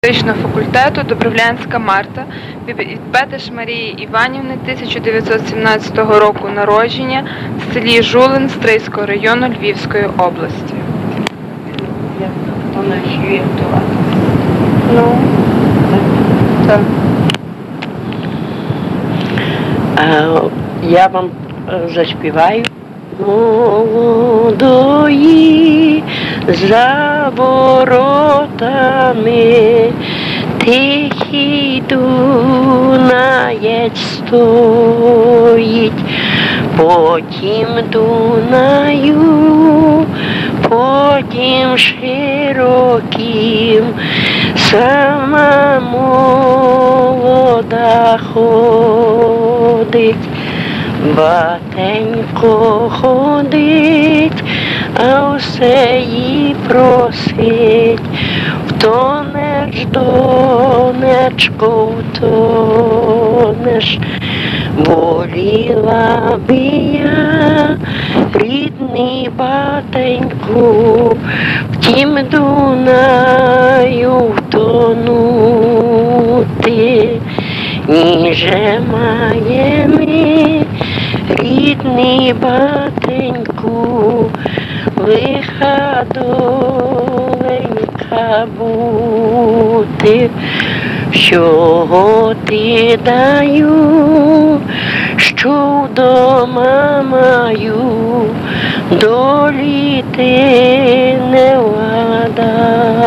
Історичного факультету Добровлянська Марта від Петиш Марії Іванівни 1917 року народження в селі Жулин Стрийського району Львівської області. Вона ще є туалет. Ну, так. Я вам заспіваю. Молодої за воротами тихий Дунаєць стоїть, потім Дунаю, потім широким, сама молода ходить. Батенько ходить, а все їй просить. Втонеш, донечко, втонеш, боліла би я, рідний батеньку, втім Дунаю втонути. Ніже має ми, рідний батеньку, лиха доленька бути, що ти даю, що вдома маю, долі ти не влада.